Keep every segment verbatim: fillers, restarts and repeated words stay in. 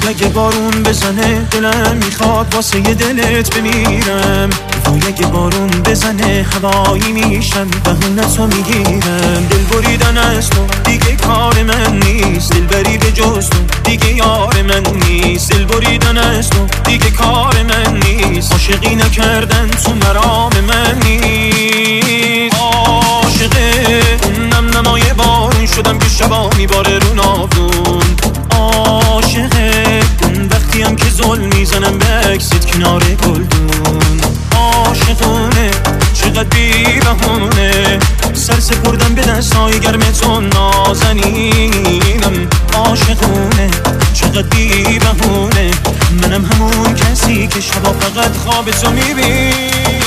اگه بارون بزنه دلم میخواد واسه یه دلت بمیرم. وای اگه بارون بزنه هوایی میشم بهونتو میگیرم. دل بریدن از تو دیگه کار من نیست، دل بری به جز تو دیگه یار من نیست. دل بریدن از تو دیگه کار من نیست، عاشقی نکردن تو مرام من نیست. عاشقه نم نمای بارون شدم که شبا میباره رو ناودون. عاشقه وقتی هم که ظلم میزنم به عکست کنار گلدون. عاشقونه چقدر بی بهونه سر سپردم به دستای گرم تو نازنینم. عاشقونه چقدر بی بهونه منم همون کسی که شبا فقط خواب تو میبینم.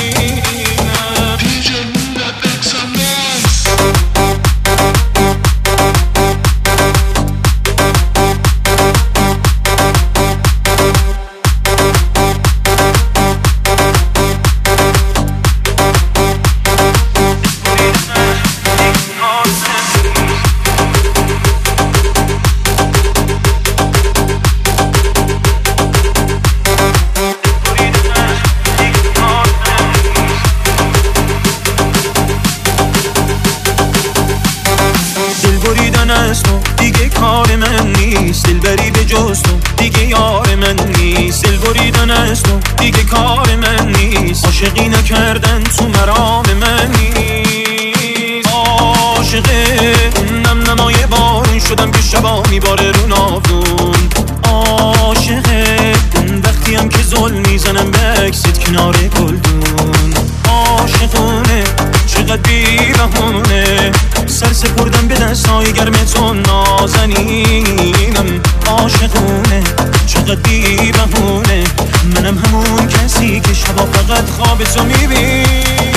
از تو دیگه کار من نیست، دل بری به جز تو دیگه یار من نیست. دل بریدن از تو دیگه کار من نیست، عاشقی نکردن تو مرام من نیست. عاشقه نم نمای بارون شدم که شبا میباره رو ناودون. عاشقه وقتی هم که ظلم میزنم به عکست کنار گلدون. عاشقونه چقدر بی بهونه سر سپردم به دستای گرم تو نازنینم. عاشقونه چقدر بی بهونه منم همون کسی که شبا فقط خواب تو میبینم.